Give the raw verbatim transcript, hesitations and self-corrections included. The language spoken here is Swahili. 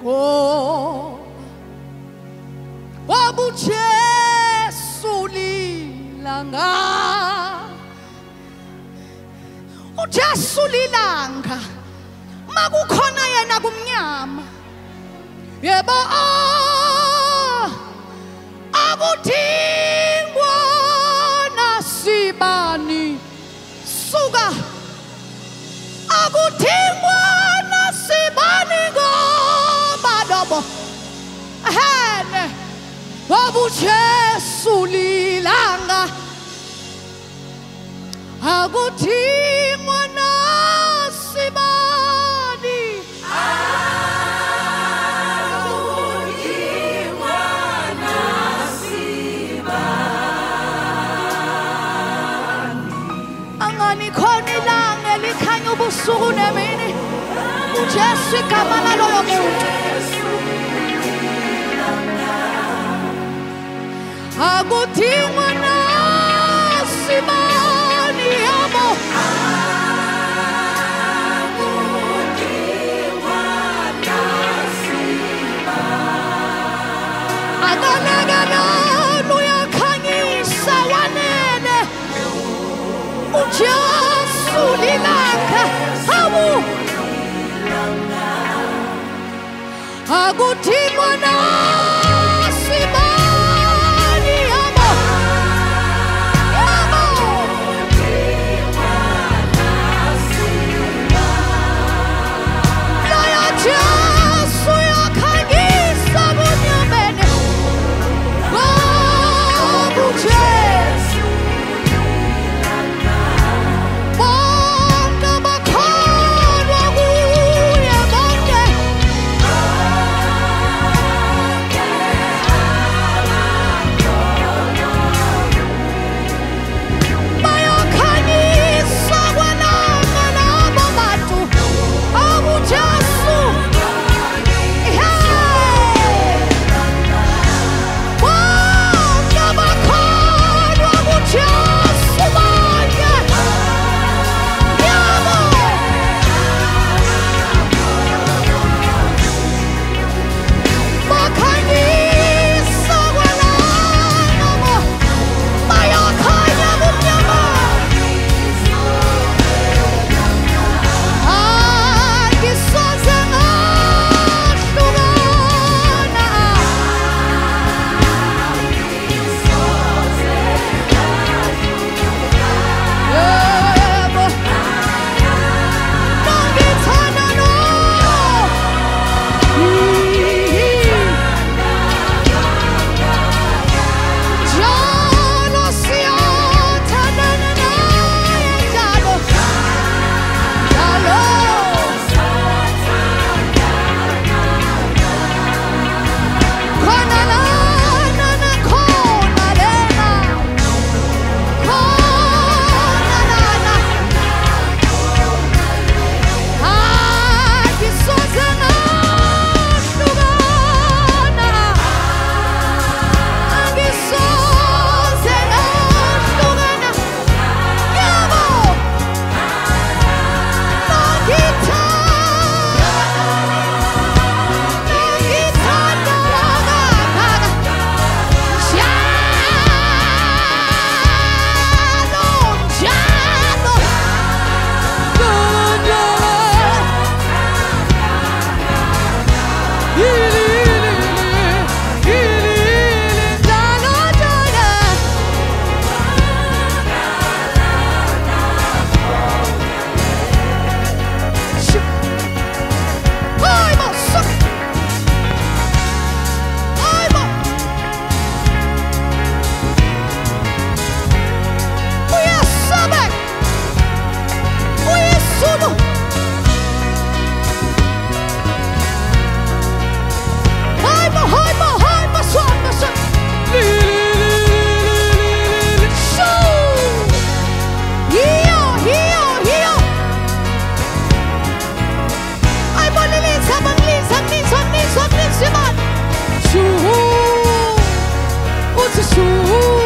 Oh, wabujesu lilanga, ujesu lilanga, makukhona yena kumnyama. Yebo akudingwa nasibani suka, akudingwa nasibani ngobadobo ahene wabujesu lilanga, akudingwa nasibani akudingwa nasibani. Angani khona ilanga elikhanya ubusuku nemini, uJesu igama laloyo muntu. Akudingwa nasibani yabo, akudingwa nasibani. Akanakana uyakhanyisa wanene, uJesu lilanga, hawu akudingwa nasibani yabo, yabo loya Jesu yakhanyisa bunyamene, wabujesu bonke bakholwa kuye, bonke bayakhanyisa kwalanga labo bantu, abujesu bonke bakholwa kuJesu, bonke yabo bakhanyisa kwalanga, bayakhanya kumnyama. Angisoze ngahlukana, yebo nangithanda lo njalo siyathandana naye, njalo njalo khona lana nakhona lena, khona lana angisoze ngahlukana, angisoze ngahlukana yabo nangithanda kangaka, njalo njalo Shoo,